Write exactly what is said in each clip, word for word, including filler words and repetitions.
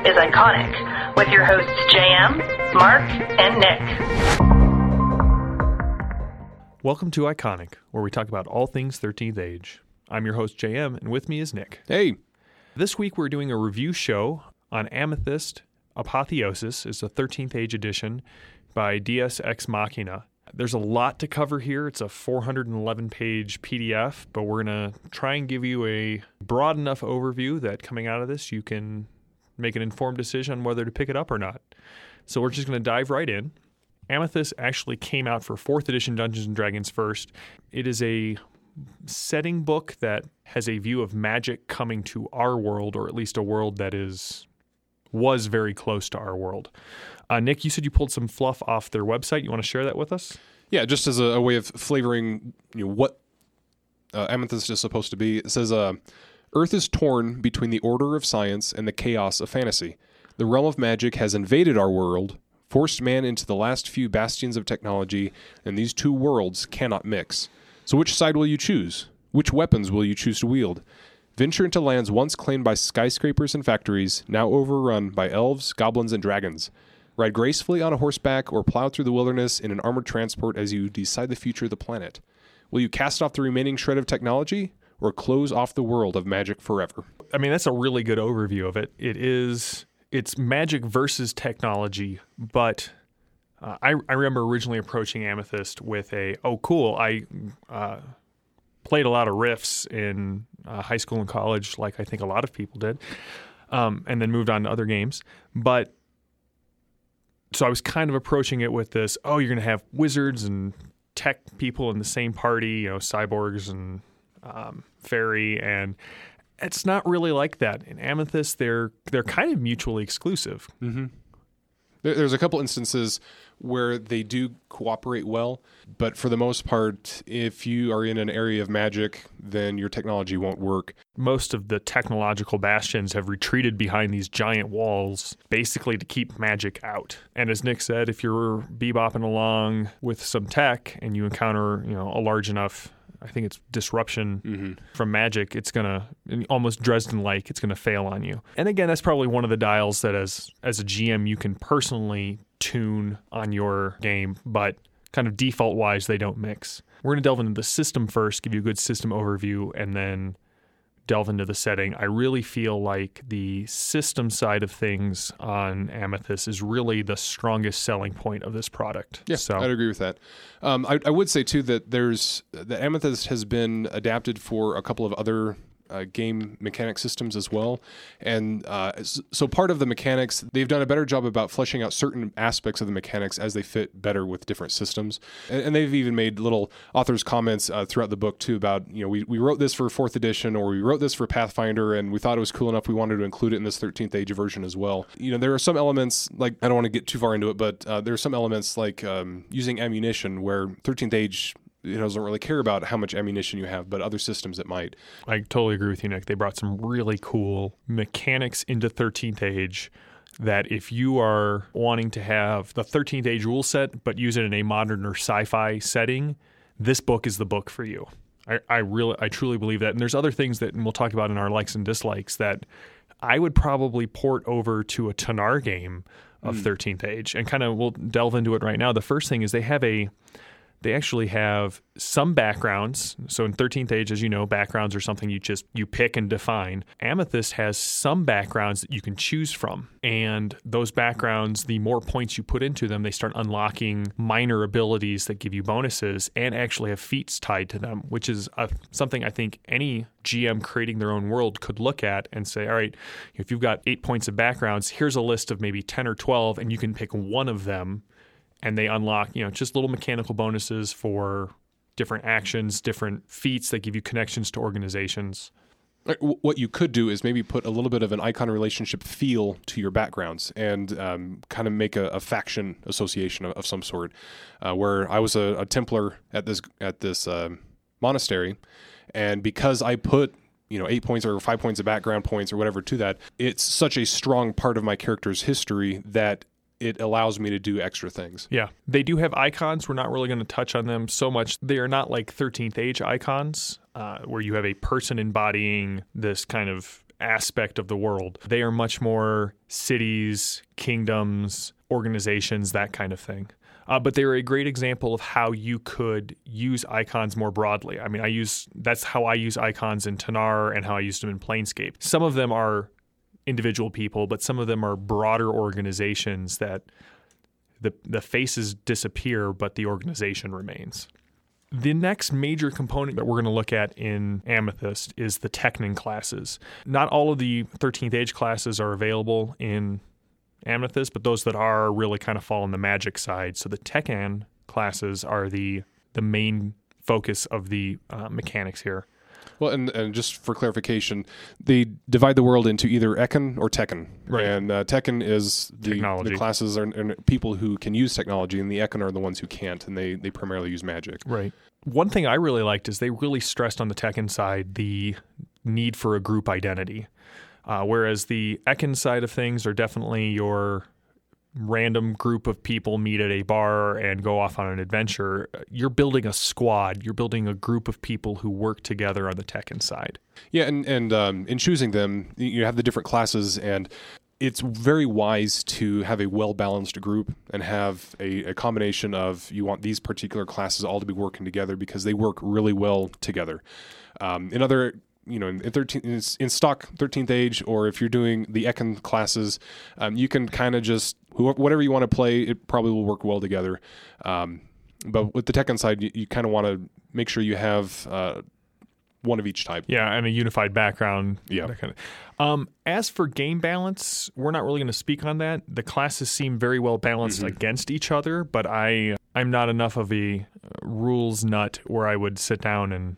is Iconic, with your hosts J M, Mark, and Nick. Welcome to Iconic, where we talk about all things thirteenth Age. I'm your host J M, and with me is Nick. Hey. This week we're doing a review show on Amethyst Apotheosis. It's a thirteenth Age edition by Deus Ex Machina. There's a lot to cover here. It's a four hundred eleven page P D F, but we're going to try and give you a broad enough overview that coming out of this, you can make an informed decision on whether to pick it up or not. So we're just going to dive right in. Amethyst actually came out for fourth edition Dungeons and Dragons first. It is a setting book that has a view of magic coming to our world, or at least a world that is was very close to our world. Uh, Nick, you said you pulled some fluff off their website. You want to share that with us? Yeah, just as a, a way of flavoring, you know, what uh, Amethyst is supposed to be. It says, uh, Earth is torn between the order of science and the chaos of fantasy. The realm of magic has invaded our world, forced man into the last few bastions of technology, and these two worlds cannot mix. So which side will you choose? Which weapons will you choose to wield? Venture into lands once claimed by skyscrapers and factories, now overrun by elves, goblins, and dragons. Ride gracefully on a horseback or plow through the wilderness in an armored transport as you decide the future of the planet. Will you cast off the remaining shred of technology or close off the world of magic forever? I mean, that's a really good overview of it. It is, it's magic versus technology, but uh, I, I remember originally approaching Amethyst with a, oh, cool, I uh, played a lot of Rifts in uh, high school and college, like I think a lot of people did, um, and then moved on to other games. But so I was kind of approaching it with this, oh, you're going to have wizards and tech people in the same party, you know, cyborgs and um, fairy, and it's not really like that. In Amethyst, they're they're kind of mutually exclusive. Mm-hmm. There, there's a couple instances where they do cooperate well, but for the most part, if you are in an area of magic, then your technology won't work. Most of the technological bastions have retreated behind these giant walls, basically to keep magic out. And as Nick said, if you're bebopping along with some tech and you encounter, you know, a large enough, I think it's disruption mm-hmm. from magic, it's going to, almost Dresden-like, it's going to fail on you. And again, that's probably one of the dials that as as a G M you can personally tune on your game, but kind of default-wise, they don't mix. We're going to delve into the system first, give you a good system overview, and then delve into the setting. I really feel like the system side of things on Amethyst is really the strongest selling point of this product. Yes, so. I'd agree with that. Um, I, I would say, too, that there's the Amethyst has been adapted for a couple of other Uh, game mechanic systems as well. And uh, so part of the mechanics, they've done a better job about fleshing out certain aspects of the mechanics as they fit better with different systems. And, and they've even made little authors' comments uh, throughout the book too about, you know, we, we wrote this for fourth edition, or we wrote this for Pathfinder, and we thought it was cool enough we wanted to include it in this thirteenth Age version as well. You know, there are some elements, like, I don't want to get too far into it, but uh, there are some elements like um, using ammunition where thirteenth Age, it doesn't really care about how much ammunition you have, but other systems it might. I totally agree with you, Nick. They brought some really cool mechanics into thirteenth Age that if you are wanting to have the thirteenth Age rule set, but use it in a modern or sci-fi setting, this book is the book for you. I, I really, I truly believe that. And there's other things that and we'll talk about in our likes and dislikes that I would probably port over to a Tanar game of mm. thirteenth Age, and kind of we'll delve into it right now. The first thing is they have a They actually have some backgrounds. So in thirteenth Age, as you know, backgrounds are something you just you pick and define. Amethyst has some backgrounds that you can choose from. And those backgrounds, the more points you put into them, they start unlocking minor abilities that give you bonuses and actually have feats tied to them, which is a, something I think any G M creating their own world could look at and say, all right, if you've got eight points of backgrounds, here's a list of maybe ten or twelve, and you can pick one of them. And they unlock, you know, just little mechanical bonuses for different actions, different feats that give you connections to organizations. What you could do is maybe put a little bit of an icon relationship feel to your backgrounds and um, kind of make a, a faction association of, of some sort. Uh, where I was a, a Templar at this at this um, monastery, and because I put you know eight points or five points of background points or whatever to that, it's such a strong part of my character's history that it allows me to do extra things. Yeah. They do have icons. We're not really going to touch on them so much. They are not like thirteenth Age icons, uh, where you have a person embodying this kind of aspect of the world. They are much more cities, kingdoms, organizations, that kind of thing. Uh, but they're a great example of how you could use icons more broadly. I mean, I use that's how I use icons in Tanar and how I used them in Planescape. Some of them are individual people, but some of them are broader organizations that the the faces disappear, but the organization remains. The next major component that we're going to look at in Amethyst is the Teknon classes. Not all of the thirteenth Age classes are available in Amethyst, but those that are really kind of fall on the Magic side. So the Teknon classes are the the main focus of the uh, mechanics here. Well, and, and just for clarification, they divide the world into either Econ or Tekken. Right. And uh, Tekken is the, the classes are and people who can use technology, and the Econ are the ones who can't, and they, they primarily use magic. Right. One thing I really liked is they really stressed on the Tekken side the need for a group identity, uh, whereas the Econ side of things are definitely your random group of people meet at a bar and go off on an adventure. You're building a squad. You're building a group of people who work together on the Tekken side. Yeah, and, and um, in choosing them, you have the different classes, and it's very wise to have a well-balanced group and have a, a combination of you want these particular classes all to be working together because they work really well together. Um, in other you know, in thirteen in, in stock thirteenth Age, or if you're doing the Econ classes, um, you can kind of just whoever, whatever you want to play, it probably will work well together. Um, but with the Tekken side, you, you kind of want to make sure you have uh, one of each type. Yeah, and a unified background. Yeah. That kind of. Um, as for game balance, we're not really going to speak on that. The classes seem very well balanced mm-hmm. against each other, but I I'm not enough of a rules nut where I would sit down and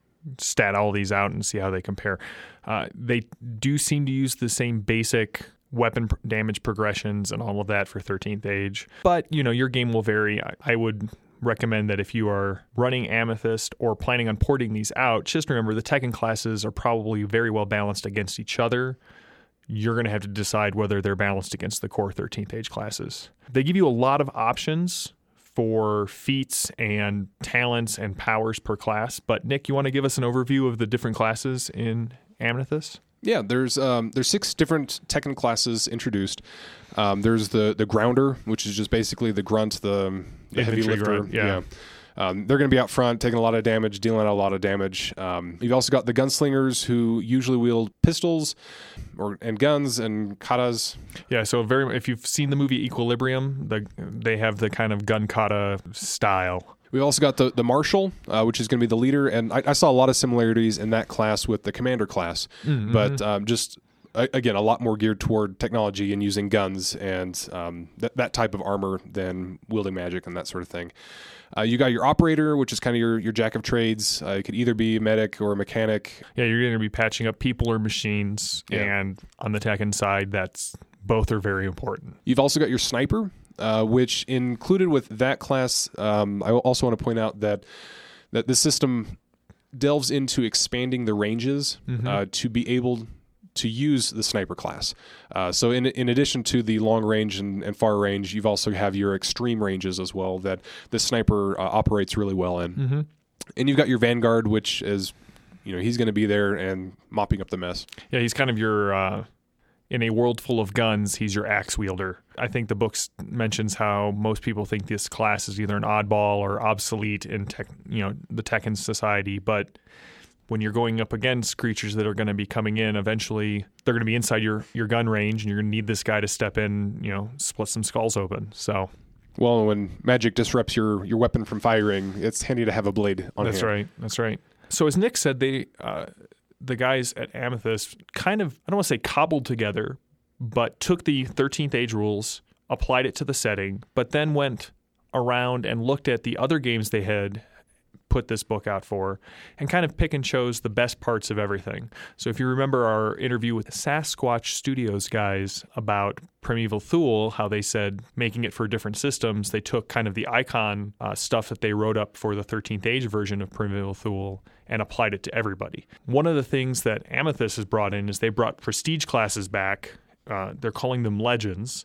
stat all these out and see how they compare. Uh, they do seem to use the same basic weapon pr- damage progressions and all of that for thirteenth Age. But, you know, your game will vary. I, I would recommend that if you are running Amethyst or planning on porting these out, just remember the Tekken classes are probably very well balanced against each other. You're going to have to decide whether they're balanced against the core thirteenth Age classes. They give you a lot of options for feats and talents and powers per class. But Nick, you want to give us an overview of the different classes in Amethyst? Yeah, there's um, there's six different Tekken classes introduced. Um, there's the the Grounder, which is just basically the grunt, the, the heavy lifter. Grunt, yeah. yeah. Um, they're going to be out front, taking a lot of damage, dealing out a lot of damage. Um, you've also got the gunslingers, who usually wield pistols or and guns and katas. Yeah, so very. If you've seen the movie Equilibrium, the, they have the kind of gun kata style. We've also got the, the Marshal, uh, which is going to be the leader, and I, I saw a lot of similarities in that class with the Commander class, mm-hmm. but um, just, a, again, a lot more geared toward technology and using guns and um, that, that type of armor than wielding magic and that sort of thing. Uh, you got your Operator, which is kind of your, your jack of trades. Uh, it could either be a medic or a mechanic. Yeah, you're going to be patching up people or machines, yeah. and on the Tekken side, that's both are very important. You've also got your Sniper, Uh, which included with that class, um, I also want to point out that that the system delves into expanding the ranges mm-hmm. uh, to be able to use the Sniper class. Uh, so in in addition to the long range and, and far range, you've also have your extreme ranges as well that the Sniper uh, operates really well in. Mm-hmm. And you've got your Vanguard, which is, you know, he's going to be there and mopping up the mess. Yeah, he's kind of your... Uh... In a world full of guns, he's your axe wielder. I think the book mentions how most people think this class is either an oddball or obsolete in tech, you know, the Tekken society. But when you're going up against creatures that are going to be coming in, eventually they're going to be inside your, your gun range, and you're going to need this guy to step in, you know, split some skulls open. So, well, when magic disrupts your, your weapon from firing, it's handy to have a blade on hand. That's right. That's right. So as Nick said, they. Uh, the guys at Amethyst kind of, I don't want to say cobbled together, but took the thirteenth Age rules, applied it to the setting, but then went around and looked at the other games they had put this book out for and kind of pick and chose the best parts of everything. So if you remember our interview with the Sasquatch Studios guys about Primeval Thule, how they said making it for different systems, they took kind of the icon uh, stuff that they wrote up for the thirteenth Age version of Primeval Thule and applied it to everybody. One of the things that Amethyst has brought in is they brought prestige classes back. Uh, they're calling them legends.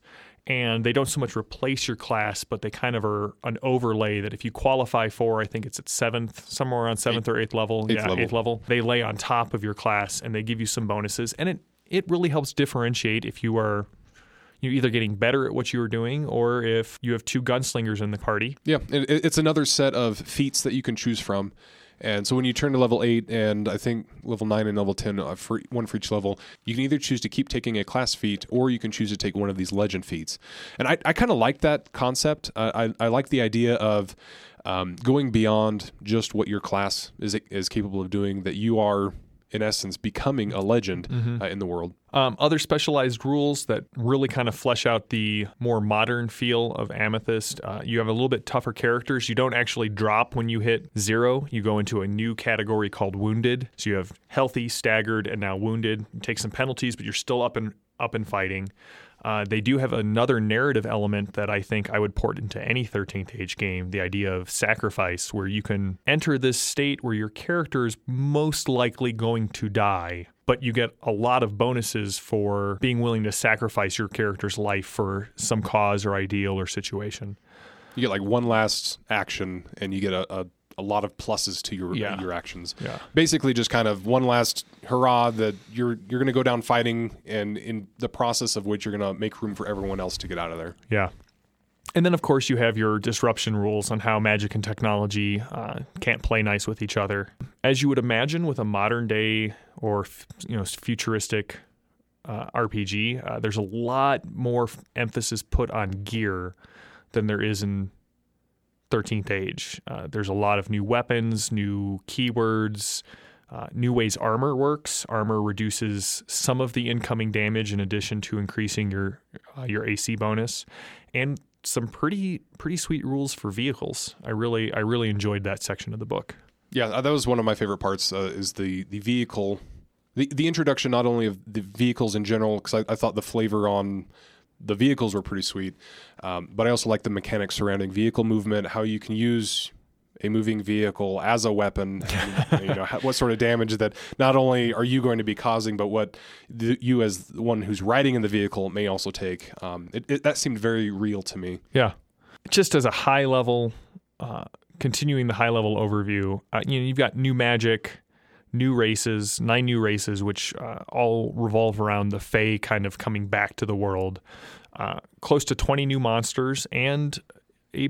and they don't so much replace your class, but they kind of are an overlay that if you qualify for, I think it's at seventh, somewhere around seventh or eighth level, eighth yeah, level. eighth level, they lay on top of your class and they give you some bonuses, and it it really helps differentiate if you are you're either getting better at what you were doing or if you have two gunslingers in the party. Yeah, it, it's another set of feats that you can choose from. And so when you turn to level eight and I think level nine and level ten, uh, for one for each level, you can either choose to keep taking a class feat or you can choose to take one of these legend feats. And I, I kind of like that concept. Uh, I, I like the idea of um, going beyond just what your class is, is capable of doing, that you are, in essence, becoming a legend Mm-hmm. uh, in the world. Um, other specialized rules that really kind of flesh out the more modern feel of Amethyst. Uh, you have a little bit tougher characters. You don't actually drop when you hit zero. You go into a new category called Wounded. So you have healthy, staggered, and now Wounded. You take some penalties, but you're still up and up and fighting. Uh, they do have another narrative element that I think I would port into any thirteenth Age game, the idea of sacrifice, where you can enter this state where your character is most likely going to die, but you get a lot of bonuses for being willing to sacrifice your character's life for some cause or ideal or situation. You get like one last action and you get a, a, a lot of pluses to your Yeah. your actions. Yeah. Basically just kind of one last hurrah that you're you're going to go down fighting, and in the process of which you're going to make room for everyone else to get out of there. Yeah. And then, of course, you have your disruption rules on how magic and technology uh, can't play nice with each other. As you would imagine with a modern day or you know futuristic uh, R P G, uh, there's a lot more f- emphasis put on gear than there is in thirteenth Age. Uh, there's a lot of new weapons, new keywords, uh, new ways armor works. Armor reduces some of the incoming damage in addition to increasing your uh, your A C bonus, and some pretty pretty sweet rules for vehicles. I really I really enjoyed that section of the book. Yeah, that was one of my favorite parts. Uh, is the the vehicle, the the introduction not only of the vehicles in general, because I, I thought the flavor on the vehicles were pretty sweet, um, but I also like the mechanics surrounding vehicle movement, how you can use a moving vehicle as a weapon, and, you know, what sort of damage that not only are you going to be causing, but what the, you as the one who's riding in the vehicle may also take. Um, it, it, that seemed very real to me. Yeah. Just as a high level, uh, continuing the high level overview, uh, you know, you've got new magic, new races, nine new races, which uh, all revolve around the Fae kind of coming back to the world. Uh, close to twenty new monsters and a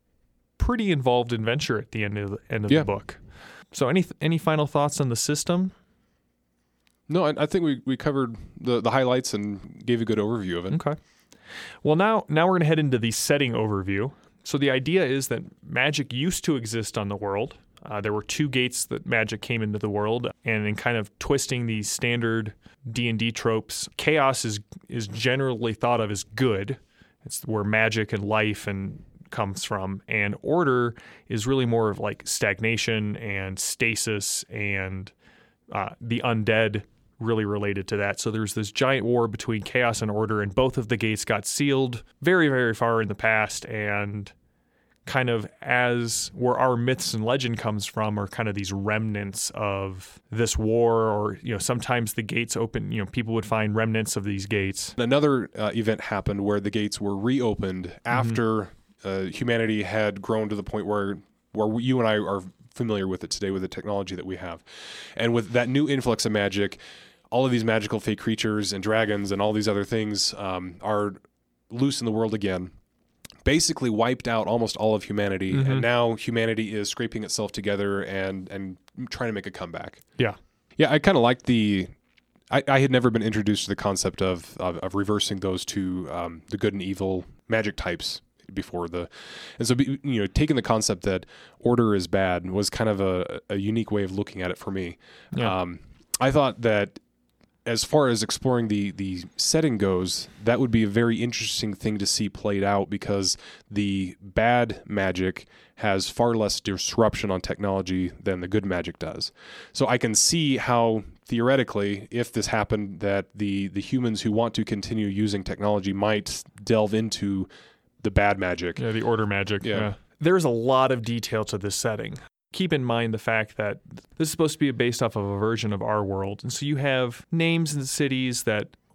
pretty involved adventure at the end of the end of Yeah. the book. So, any any final thoughts on the system? No, I, I think we, we covered the, the highlights and gave a good overview of it. Okay. Well, now now we're going to head into the setting overview. So the idea is that magic used to exist on the world. Uh, there were two gates that magic came into the world, and in kind of twisting these standard D and D tropes, chaos is is generally thought of as good. It's where magic and life and comes from, and order is really more of like stagnation and stasis, and uh, the undead really related to that. So there's this giant war between chaos and order, and both of the gates got sealed very, very far in the past, and kind of as where our myths and legend comes from are kind of these remnants of this war, or, you know, sometimes the gates open, you know, people would find remnants of these gates. Another uh, event happened where the gates were reopened after uh, humanity had grown to the point where where you and I are familiar with it today with the technology that we have. And with that new influx of magic, all of these magical fake creatures and dragons and all these other things um, are loose in the world again. Basically wiped out almost all of humanity, Mm-hmm. and now humanity is scraping itself together and and trying to make a comeback. Yeah. Yeah, I kind of like the. I, I had never been introduced to the concept of of, of reversing those two, um, the good and evil magic types before the, and so be, you know, taking the concept that order is bad was kind of a, a unique way of looking at it for me. Yeah. Um, I thought that, as far as exploring the the setting goes, that would be a very interesting thing to see played out, because the bad magic has far less disruption on technology than the good magic does. So I can see how, theoretically, if this happened, that the the humans who want to continue using technology might delve into the bad magic. Yeah, the order magic. Yeah. Yeah. There's a lot of detail to this setting. Keep in mind the fact that this is supposed to be based off of a version of our world. And so you have names and cities that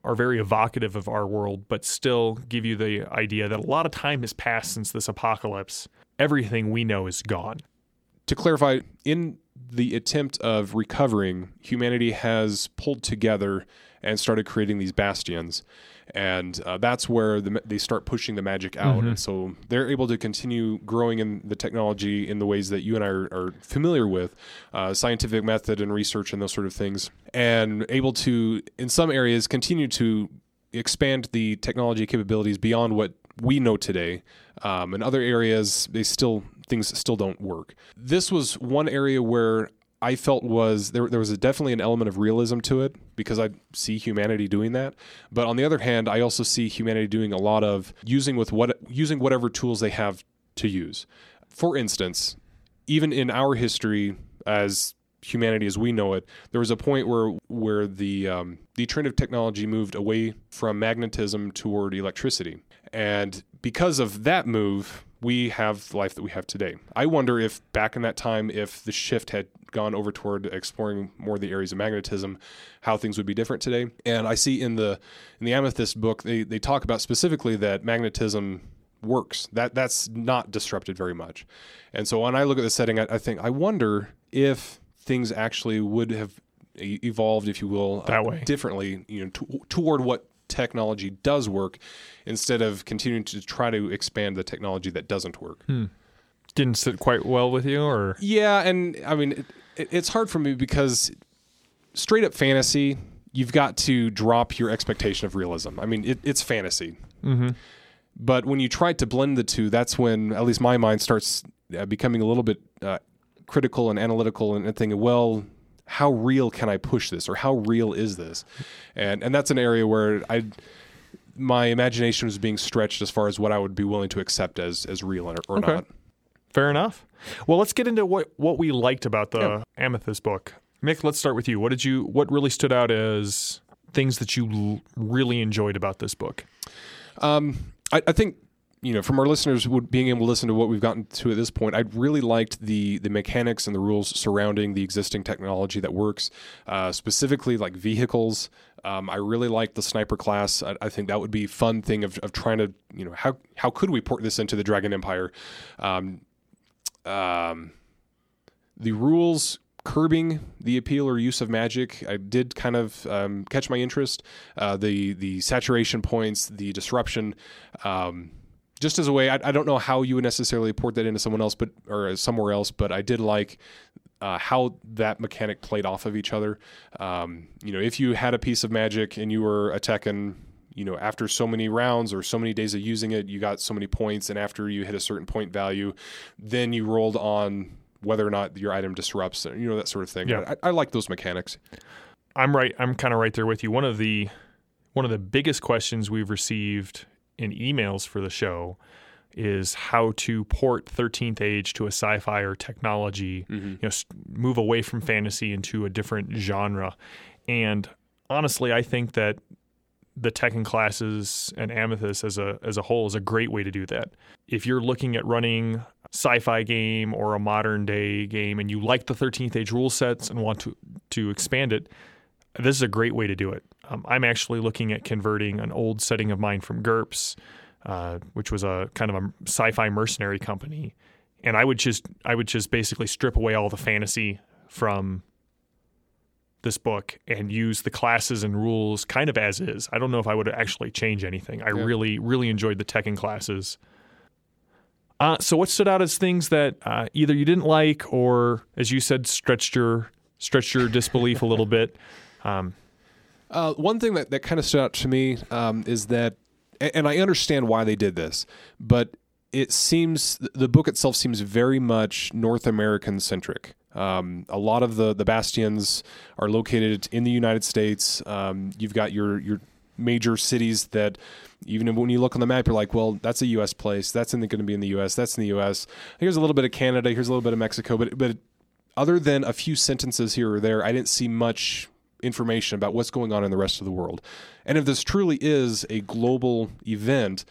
are very evocative of our world, but still give you the idea that a lot of time has passed since this apocalypse. Everything we know is gone. To clarify, in the attempt of recovering, humanity has pulled together and started creating these bastions. And uh, that's where the, they start pushing the magic out. Mm-hmm. And so they're able to continue growing in the technology in the ways that you and I are, are familiar with, uh, scientific method and research and those sort of things, and able to, in some areas, continue to expand the technology capabilities beyond what we know today. Um, in other areas, they still things still don't work. This was one area where I felt was there there was a, definitely an element of realism to it, because I see humanity doing that. But on the other hand, I also see humanity doing a lot of using with what using whatever tools they have to use. For instance, even in our history as humanity as we know it, there was a point where where the um, the trend of technology moved away from magnetism toward electricity. And because of that move, we have the life that we have today. I wonder if back in that time, if the shift had gone over toward exploring more of the areas of magnetism, how things would be different today. And I see in the in the Amethyst book, they, they talk about specifically that magnetism works. That that's not disrupted very much. And so when I look at the setting, I, I think, I wonder if things actually would have e- evolved, if you will, that uh, way. differently, you know, t- toward what technology does work, instead of continuing to try to expand the technology that doesn't work. Hmm. Didn't sit quite well with you, or? Yeah, and I mean, it, it, it's hard for me because straight up fantasy, you've got to drop your expectation of realism. I mean, it, it's fantasy. Mm-hmm. But when you try to blend the two, that's when at least my mind starts uh, becoming a little bit uh, critical and analytical, and, and thinking, well, how real can I push this, or how real is this? And and that's an area where I my imagination was being stretched as far as what I would be willing to accept as as real or, or Okay. not. Fair enough. Well, let's get into what, what we liked about the Yeah. Amethyst book. Mick, let's start with you. What did you? What really stood out as things that you l- really enjoyed about this book? Um, I, I think, you know, from our listeners would being able to listen to what we've gotten to at this point, I really liked the the mechanics and the rules surrounding the existing technology that works, uh, specifically like vehicles. Um, I really liked the sniper class. I, I think that would be a fun thing of, of trying to, you know, how how could we port this into the Dragon Empire? Um, um, the rules curbing the appeal or use of magic, I did kind of um, catch my interest. Uh, the the saturation points, the disruption, um, just as a way. I, I don't know how you would necessarily port that into someone else, but or somewhere else. But I did like uh, how that mechanic played off of each other. Um, you know, if you had a piece of magic and you were attacking, you know, after so many rounds or so many days of using it, you got so many points, and after you hit a certain point value, then you rolled on whether or not your item disrupts, you know, that sort of thing. Yeah. I, I like those mechanics. I'm right. I'm kind of right there with you. One of the one of the biggest questions we've received in emails for the show is how to port thirteenth Age to a sci-fi or technology, Mm-hmm. you know, s- move away from fantasy into a different genre. And honestly, I think that the Tekken classes and Amethyst as a as a whole is a great way to do that. If you're looking at running a sci-fi game or a modern day game and you like the thirteenth Age rule sets and want to to expand it, this is a great way to do it. Um, I'm actually looking at converting an old setting of mine from GURPS, uh, which was a kind of a sci-fi mercenary company, and I would just I would just basically strip away all the fantasy from this book and use the classes and rules kind of as is. I don't know if I would actually change anything. I Yeah. really, really enjoyed the Tekken classes. Uh, so what stood out as things that uh, either you didn't like or, as you said, stretched your stretched your disbelief a little bit? Um, Uh, one thing that, that kind of stood out to me um, is that, a- and I understand why they did this, but it seems, the book itself seems very much North American centric. Um, a lot of the, the bastions are located in the United States. Um, you've got your, your major cities that even when you look on the map, you're like, well, that's a U S place. That's going to be in the U S. That's in the U S. Here's a little bit of Canada. Here's a little bit of Mexico. But, but other than a few sentences here or there, I didn't see much information about what's going on in the rest of the world. And if this truly is a global event,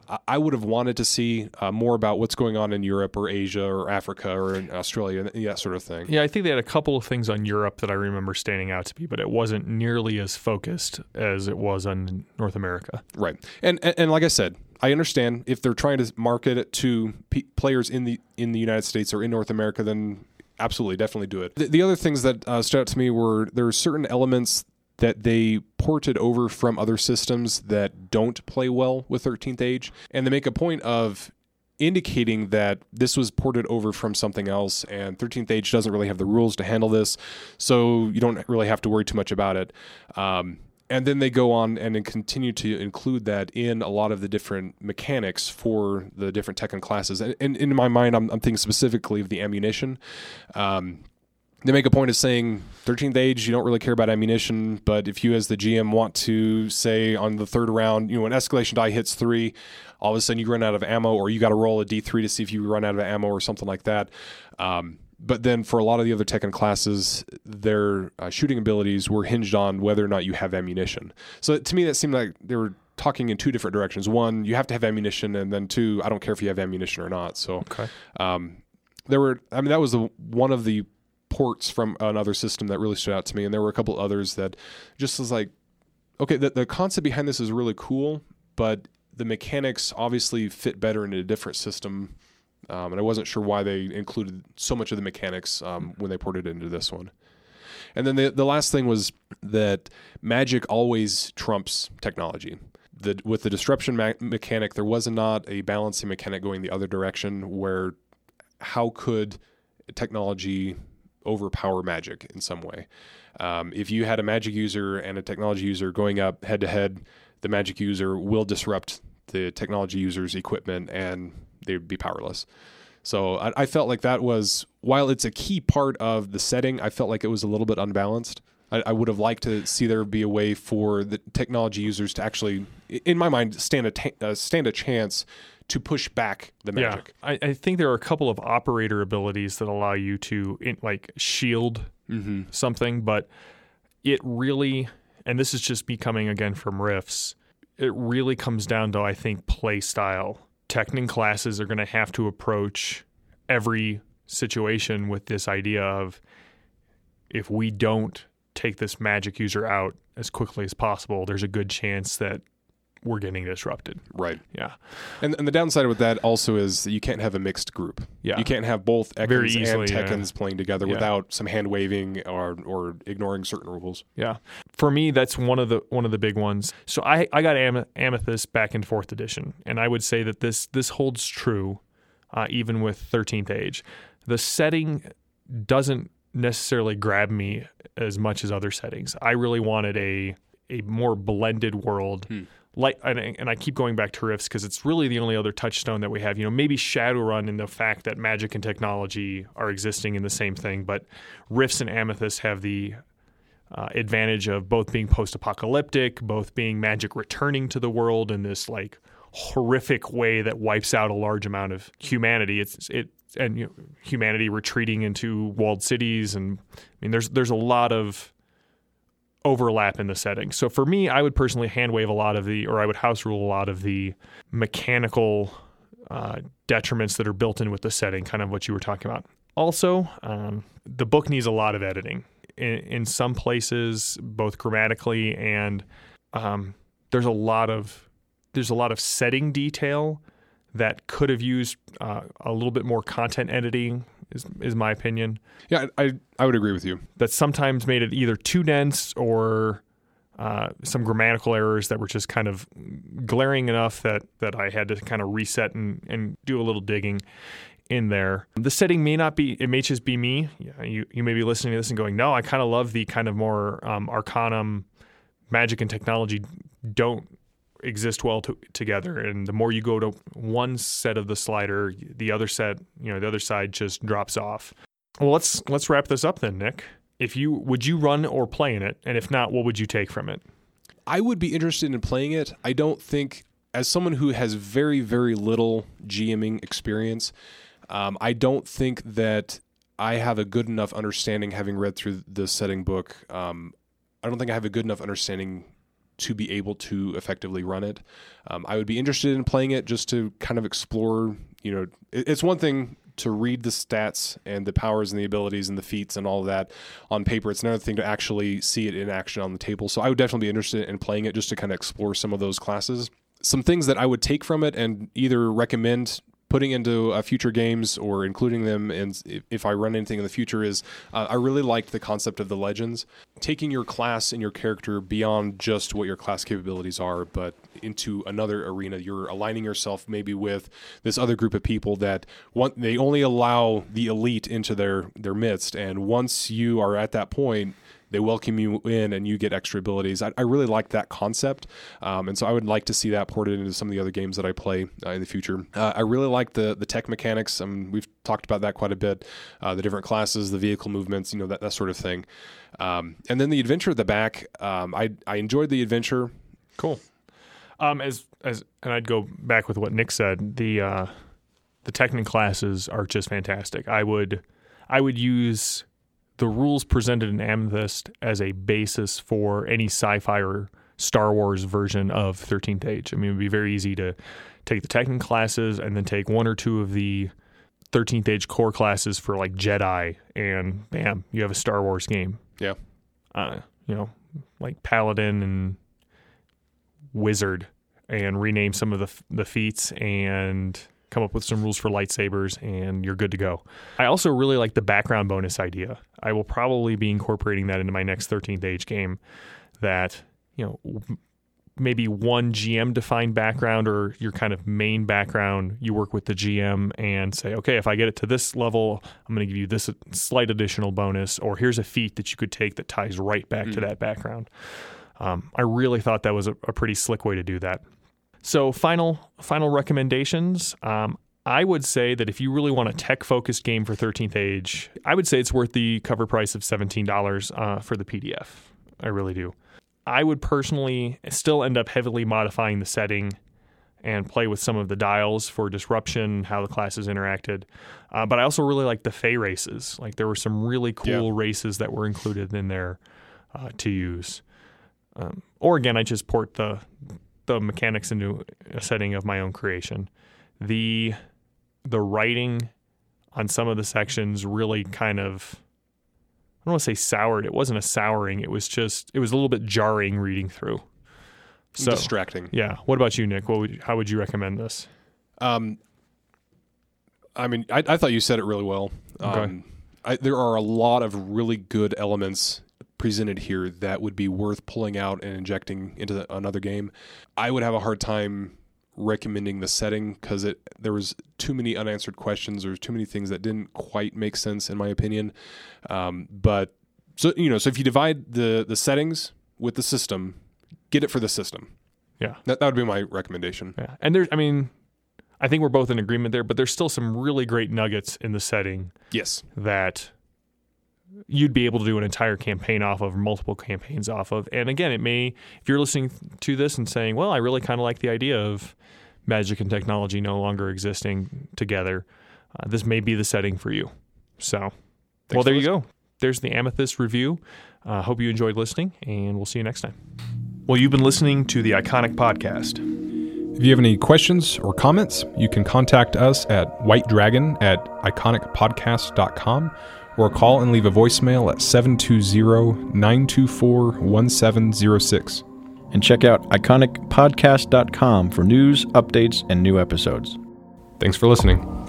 I, I would have wanted to see uh, more about what's going on in Europe or Asia or Africa or in Australia, that sort of thing. Yeah, I think they had a couple of things on Europe that I remember standing out to me, but it wasn't nearly as focused as it was on North America. Right. And, and, and like I said, I understand if they're trying to market it to p- players in the in the United States or in North America, then absolutely, definitely do it. The, the other things that uh, stood out to me were there were certain elements that they ported over from other systems that don't play well with thirteenth Age, and they make a point of indicating that this was ported over from something else, and thirteenth Age doesn't really have the rules to handle this, so you don't really have to worry too much about it. Um, And then they go on and then continue to include that in a lot of the different mechanics for the different Tekken classes. And, and in my mind, I'm, I'm thinking specifically of the ammunition. Um, they make a point of saying thirteenth Age, you don't really care about ammunition, but if you as the G M want to say on the third round, you know, when escalation die hits three, all of a sudden you run out of ammo, or you got to roll a D three to see if you run out of ammo or something like that. Um, But then for a lot of the other Tekken classes, their uh, shooting abilities were hinged on whether or not you have ammunition. So to me, that seemed like they were talking in two different directions. One, you have to have ammunition, and then two, I don't care if you have ammunition or not. So Okay. um, there were, I mean, that was the one of the ports from another system that really stood out to me. And there were a couple others that just was like, okay, the, the concept behind this is really cool, but the mechanics obviously fit better in a different system. Um, and I wasn't sure why they included so much of the mechanics um, when they ported it into this one. And then the the last thing was that magic always trumps technology. The, with the disruption me- mechanic, there was not a balancing mechanic going the other direction, where how could technology overpower magic in some way? Um, if you had a magic user and a technology user going up head-to-head, the magic user will disrupt the technology user's equipment and they would be powerless. So I, I felt like that was, while it's a key part of the setting, I felt like it was a little bit unbalanced. I, I would have liked to see there be a way for the technology users to actually, in my mind, stand a ta- uh, stand a chance to push back the magic. Yeah, I, I think there are a couple of operator abilities that allow you to in, like shield Mm-hmm. something, but it really, and this is just me coming again from Rifts, it really comes down to, I think, play style. Tekken classes are going to have to approach every situation with this idea of, if we don't take this magic user out as quickly as possible, there's a good chance that we're getting disrupted. Right. Yeah. And and the downside with that also is that you can't have a mixed group. Yeah. You can't have both Very Ekkens easily, and yeah. Tekkens playing together Yeah. without some hand waving or or ignoring certain rules. Yeah. For me, that's one of the one of the big ones. So I, I got Am- Amethyst back in fourth edition, and I would say that this this holds true uh, even with thirteenth Age. The setting doesn't necessarily grab me as much as other settings. I really wanted a a more blended world. Hmm. Like, and, and I keep going back to Rifts because it's really the only other touchstone that we have. You know, maybe Shadowrun in the fact that magic and technology are existing in the same thing, but Rifts and Amethyst have the uh, advantage of both being post-apocalyptic, both being magic returning to the world in this like horrific way that wipes out a large amount of humanity. It's it and you know, humanity retreating into walled cities, and I mean, there's there's a lot of overlap in the setting. So for me, I would personally hand wave a lot of the, or I would house rule a lot of the mechanical uh, detriments that are built in with the setting, kind of what you were talking about. Also, um, the book needs a lot of editing. In, in some places, both grammatically and um, there's a lot of there's a lot of setting detail that could have used uh, a little bit more content editing. Is, is my opinion. Yeah, I I would agree with you. That sometimes made it either too dense or uh, some grammatical errors that were just kind of glaring enough that, that I had to kind of reset and, and do a little digging in there. The setting may not be, it may just be me. Yeah, you, you may be listening to this and going, no, I kind of love the kind of more um, Arcanum magic and technology don't exist well to, together, and the more you go to one set of the slider, the other set, you know, the other side just drops off. Well, let's let's wrap this up then, Nick. If you would you run or play in it, and if not, what would you take from it? I would be interested in playing it. I don't think, as someone who has very very little GMing experience, um, I don't think that I have a good enough understanding, having read through the setting book. Um, I don't think I have a good enough understanding to be able to effectively run it. Um, I would be interested in playing it just to kind of explore, you know, it, it's one thing to read the stats and the powers and the abilities and the feats and all of that on paper. It's another thing to actually see it in action on the table. So I would definitely be interested in playing it just to kind of explore some of those classes. Some things that I would take from it and either recommend putting into uh, future games or including them, and if, if I run anything in the future, is uh, I really liked the concept of the legends, taking your class and your character beyond just what your class capabilities are, but into another arena. You're aligning yourself maybe with this other group of people that want, they only allow the elite into their their midst, and once you are at that point, they welcome you in and you get extra abilities. I, I really like that concept. Um, and so I would like to see that ported into some of the other games that I play uh, in the future. Uh, I really like the the tech mechanics. I mean, we've talked about that quite a bit. Uh, the different classes, the vehicle movements, you know, that, that sort of thing. Um, and then the adventure at the back, um, I I enjoyed the adventure. Cool. Um, as as and I'd go back with what Nick said. The uh, the Technic classes are just fantastic. I would I would use the rules presented in Amethyst as a basis for any sci-fi or Star Wars version of thirteenth Age. I mean, it would be very easy to take the Technic classes and then take one or two of the thirteenth Age core classes for like Jedi, and bam, you have a Star Wars game. Yeah. Uh, you know, like Paladin and Wizard, and rename some of the the feats and come up with some rules for lightsabers, and you're good to go. I also really like the background bonus idea. I will probably be incorporating that into my next thirteenth Age game, that, you know, maybe one G M defined background or your kind of main background, you work with the G M and say, okay, if I get it to this level, I'm going to give you this slight additional bonus, or here's a feat that you could take that ties right back mm. to that background. Um, I really thought that was a, a pretty slick way to do that. So final final recommendations. Um, I would say that if you really want a tech-focused game for thirteenth Age, I would say it's worth the cover price of seventeen dollars uh, for the P D F. I really do. I would personally still end up heavily modifying the setting and play with some of the dials for disruption, how the classes interacted. Uh, but I also really like the Fey races. Like, there were some really cool yeah. races that were included in there uh, to use. Um, or again, I just port the the mechanics into a setting of my own creation. The the writing on some of the sections really kind of, I don't want to say soured. It wasn't a souring. It was just, it was a little bit jarring reading through. So, distracting. Yeah. What about you, Nick? What would, how would you recommend this? Um, I mean, I, I thought you said it really well. Okay. Um, I, there are a lot of really good elements presented here that would be worth pulling out and injecting into the, another game. I would have a hard time recommending the setting because it there was too many unanswered questions. There was too many things that didn't quite make sense in my opinion. Um, but so you know, so if you divide the the settings with the system, get it for the system. Yeah, that that would be my recommendation. Yeah, and there's, I mean, I think we're both in agreement there. But there's still some really great nuggets in the setting. Yes, that you'd be able to do an entire campaign off of, multiple campaigns off of. And again, it may, if you're listening to this and saying, well, I really kind of like the idea of magic and technology no longer existing together, uh, this may be the setting for you. So, Thanks well, there you go. There's the Amethyst review. I uh, hope you enjoyed listening, and we'll see you next time. Well, you've been listening to the Iconic Podcast. If you have any questions or comments, you can contact us at white dragon at iconic podcast dot com, or call and leave a voicemail at seven two zero, nine two four, one seven zero six. And check out iconic podcast dot com for news, updates, and new episodes. Thanks for listening.